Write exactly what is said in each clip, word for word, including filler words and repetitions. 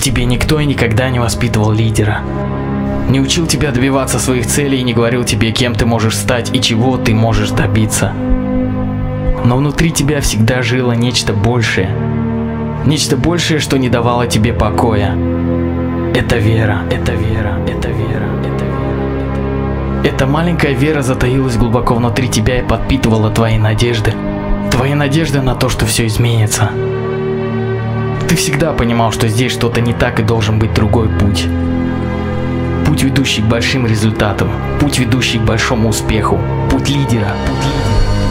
тебе никто и никогда не воспитывал лидера. Не учил тебя добиваться своих целей и не говорил тебе, кем ты можешь стать и чего ты можешь добиться. Но внутри тебя всегда жило нечто большее. Нечто большее, что не давало тебе покоя. Это вера, это вера, это вера, это вера. Эта маленькая вера затаилась глубоко внутри тебя и подпитывала твои надежды. Твои надежды на то, что все изменится. Ты всегда понимал, что здесь что-то не так и должен быть другой путь. Путь, ведущий к большим результатам. Путь, ведущий к большому успеху. Путь лидера. Путь лидера.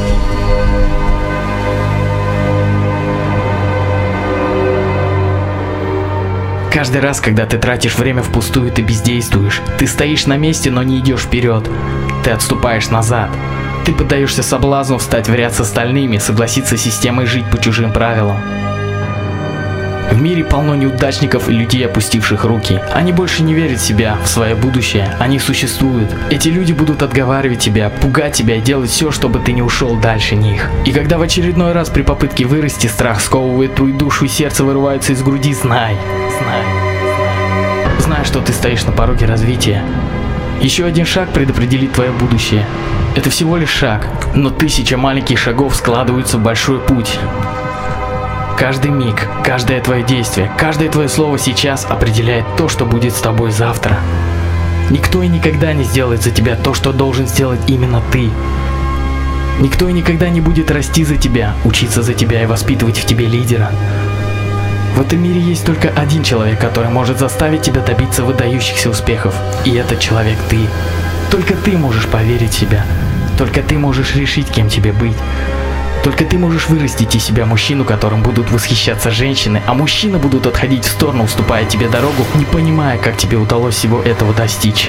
Каждый раз, когда ты тратишь время впустую, ты бездействуешь. Ты стоишь на месте, но не идешь вперед. Ты отступаешь назад. Ты поддаешься соблазну встать в ряд с остальными, согласиться с системой жить по чужим правилам. В мире полно неудачников и людей, опустивших руки. Они больше не верят в себя, в свое будущее. Они существуют. Эти люди будут отговаривать тебя, пугать тебя и делать все, чтобы ты не ушел дальше них. И когда в очередной раз при попытке вырасти страх сковывает твою душу и сердце вырывается из груди, знай, знай, знай, что ты стоишь на пороге развития. Еще один шаг предопределит твое будущее. Это всего лишь шаг, но тысяча маленьких шагов складываются в большой путь. Каждый миг, каждое твое действие, каждое твое слово сейчас определяет то, что будет с тобой завтра. Никто и никогда не сделает за тебя то, что должен сделать именно ты. Никто и никогда не будет расти за тебя, учиться за тебя и воспитывать в тебе лидера. В этом мире есть только один человек, который может заставить тебя добиться выдающихся успехов. И этот человек ты. Только ты можешь поверить в себя. Только ты можешь решить, кем тебе быть. Только ты можешь вырастить из себя мужчину, которым будут восхищаться женщины, а мужчины будут отходить в сторону, уступая тебе дорогу, не понимая, как тебе удалось всего этого достичь.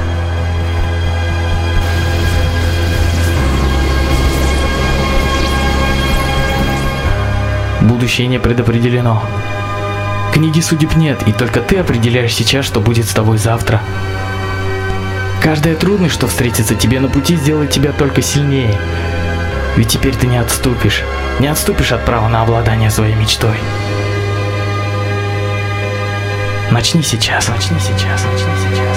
Будущее не предопределено. Книги судеб нет, и только ты определяешь сейчас, что будет с тобой завтра. Каждая трудность, что встретится тебе на пути, сделает тебя только сильнее. Ведь теперь ты не отступишь, не отступишь от права на обладание своей мечтой. Начни сейчас, начни сейчас, начни сейчас.